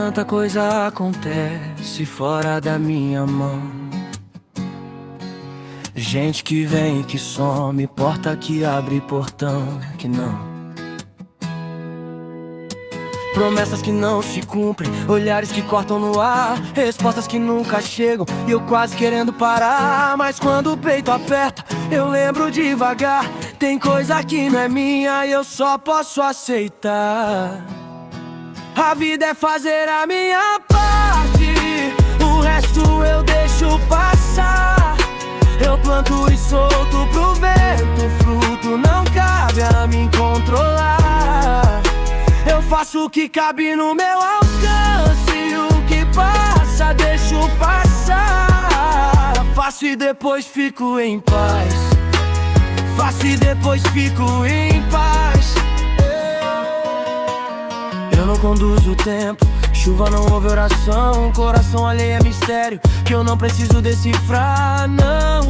Tanta coisa acontece fora da minha mão. Gente que vem e que some, porta que abre, portão que não. Promessas que não se cumprem, olhares que cortam no ar, respostas que nunca chegam e eu quase querendo parar. Mas quando o peito aperta, eu lembro devagar. Tem coisa que não é minha e eu só posso aceitar. A vida é fazer a minha parte, o resto eu deixo passar. Eu planto e solto pro vento, o fruto não cabe a mim controlar. Eu faço o que cabe no meu alcance, o que passa deixo passar. Faço e depois fico em paz, faço e depois fico em paz. Eu não conduzo o tempo, chuva não ouve oração, coração alheio é mistério que eu não preciso decifrar, não.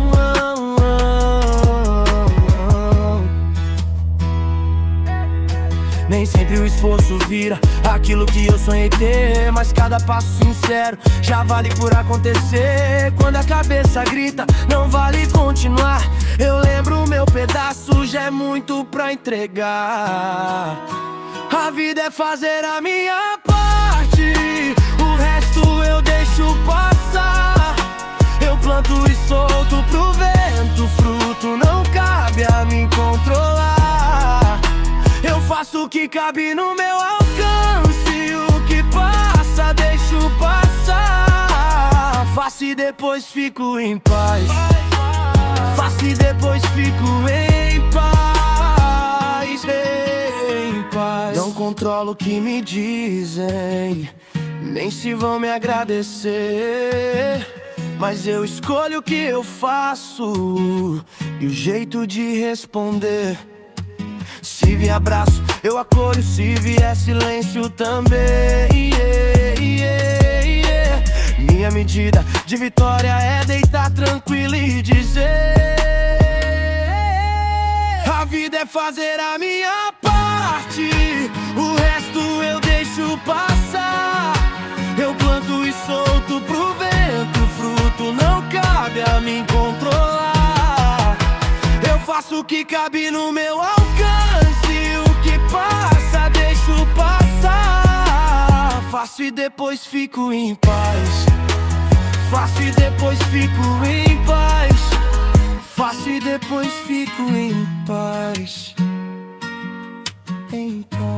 Nem sempre o esforço vira aquilo que eu sonhei ter, mas cada passo sincero já vale por acontecer. Quando a cabeça grita, não vale continuar. Eu lembro meu pedaço, já é muito pra entregar. A vida é fazer a minha parte, o resto eu deixo passar. Eu planto e solto pro vento, o fruto não cabe a mim controlar. Eu faço o que cabe no meu alcance, o que passa deixo passar. Faço e depois fico em paz, faço e depois fico em paz, em paz. Não controlo o que me dizem, nem se vão me agradecer, mas eu escolho o que eu faço e o jeito de responder. Se vier abraço, eu acolho, se vier silêncio também. Minha medida de vitória é deitar tranquilo e dizer: a vida é fazer a minha parte, o resto eu deixo passar. Eu planto e solto pro vento, o fruto não cabe a mim controlar. Eu faço o que cabe no meu alcance, o que passa deixo passar. Faço e depois fico em paz, faço e depois fico em paz, faço e depois fico em paz, em paz.